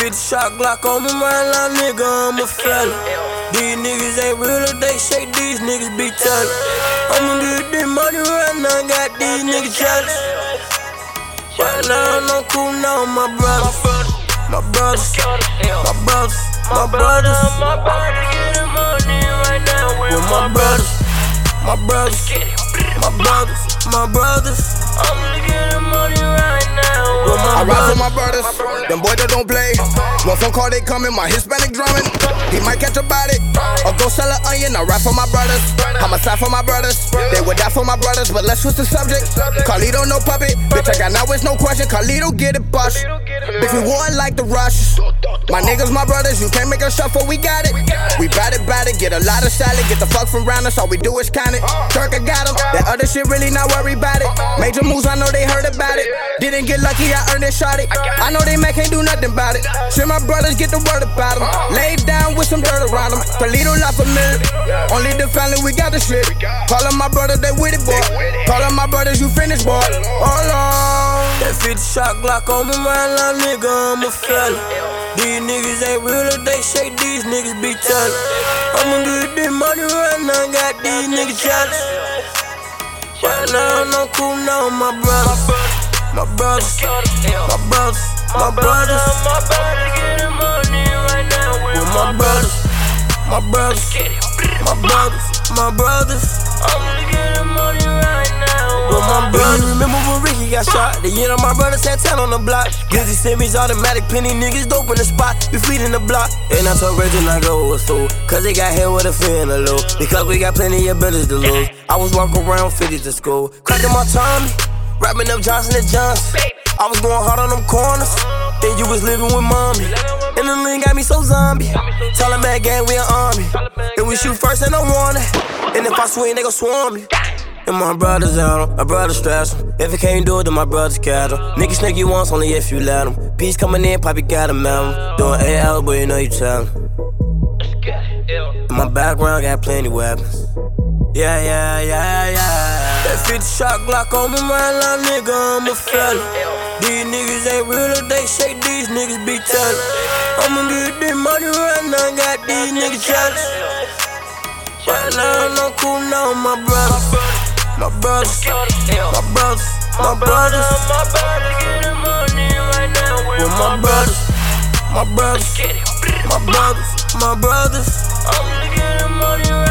50 shot Glock on me, right line, nigga, I'm a fella. These niggas ain't real if they shake, these niggas be telling. I'ma get this money right now, got these niggas jealous. Right now, I'm cool now, my brothers. My brothers, my brothers, my brothers. Getting money right now with my brothers. My brothers, my brothers, my brothers. I'm getting money right now with my brothers. I ride for my brothers, them boys that don't play. One phone call, they coming, my Hispanic drumming. He might catch a body, or go sell an onion. I ride for my brothers, I'ma side for my brothers. They would die for my brothers, but let's switch the subject. Carlito no puppet, bitch I got now it's no question. Carlito get it bust, bitch we war like the Rush. My niggas my brothers, you can't make us shuffle, we got it. We bat it, get a lot of salad, get the fuck from round us, all we do is count it. Turk I got him, that other shit really not worry about it. Major moves, I know they heard about it. Didn't get lucky, I earned it, shot it. I know they man can't do nothing about it. Sure my brothers get the word about them. Laid down with some dirt around them. Carlito La Familia, only the family we got the shit. Call them my brothers, they with it, boy. Call them my brothers, you finished, boy. Hold on. That 50 shot Glock on me, right line, nigga, I'm a fella. These niggas ain't real if they shake, these niggas be telling. I'ma get this money right now, got these niggas jealous. Right now, I'm cool now, my brothers. My brothers, my brothers, my brothers. Getting money right now with my brothers. My brothers, my brothers, my brothers. I'm getting money right now with my brothers. Remember when Ricky got shot? The year my brothers had 10 on the block. Glizzy semis, automatic penny niggas dope in the spot. We feeding the block. And I told Reggie not go with fool, cause they got hit with a fear in the low. Because we got plenty of business to lose. I was walking around 50 to school, cracking my Tommy, wrapping up Johnson & Johnson. I was going hard on them corners, then you was living with mommy. And the lean got me so zombie. Tell them that gang we an army. And we shoot first and I want it. And if I swing, they gon' swarm me. And my brothers out 'em, my brothers stress 'em. If you can't do it, then my brothers cat 'em. Niggas snake you once, only if you let 'em. Peace coming in, Poppy got 'em out. Doing 8 hours, but you know you tell 'em. In my background, got plenty weapons. Yeah. That 50 shot Glock on me, right line, nigga, I'm a fella. These niggas ain't real if they shake, these niggas be telling. I'ma get this money right now, got these niggas jealous. Right now, I'm cool now, my brothers. My brothers, my brothers, my brothers. Getting money right now with my brothers. My brothers, my brothers, my brothers. I'm getting money right now.